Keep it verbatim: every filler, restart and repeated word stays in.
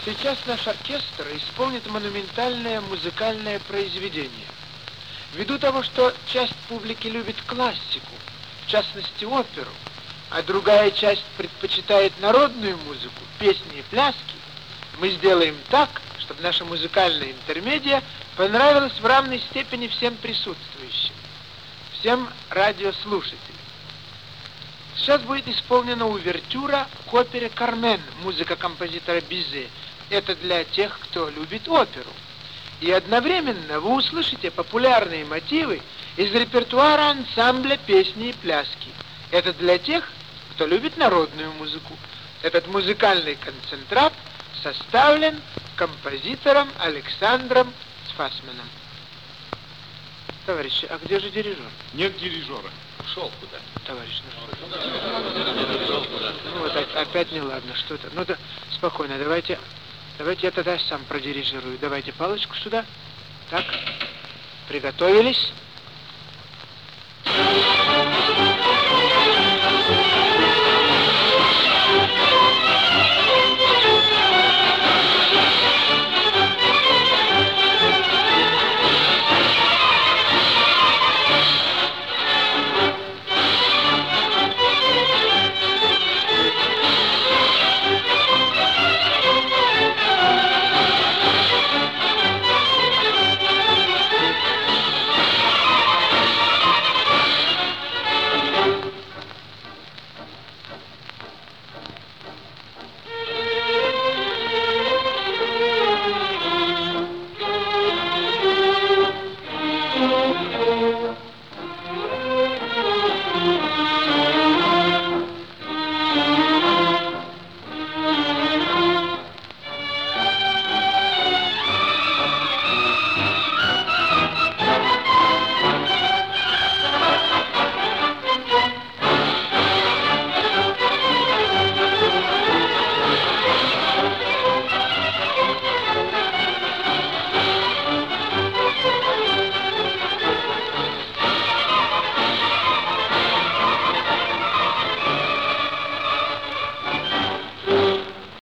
Сейчас наш оркестр исполнит монументальное музыкальное произведение. Ввиду того, что часть публики любит классику, в частности оперу, а другая часть предпочитает народную музыку, песни и пляски, мы сделаем так, чтобы наша музыкальная интермедия понравилась в равной степени всем присутствующим, всем радиослушателям. Сейчас будет исполнена увертюра к опере «Кармен», музыка композитора Бизе. Это для тех, кто любит оперу. И одновременно вы услышите популярные мотивы из репертуара ансамбля «Песни и пляски». Это для тех, кто любит народную музыку. Этот музыкальный концентрат составлен композитором Александром Сфасманом. Товарищи, а где же дирижер? Нет дирижера. Ушел куда? Товарищ наш. Ну вот опять неладно, что-то. Ну да, спокойно, давайте, давайте я тогда сам продирижирую. Давайте палочку сюда. Так, приготовились.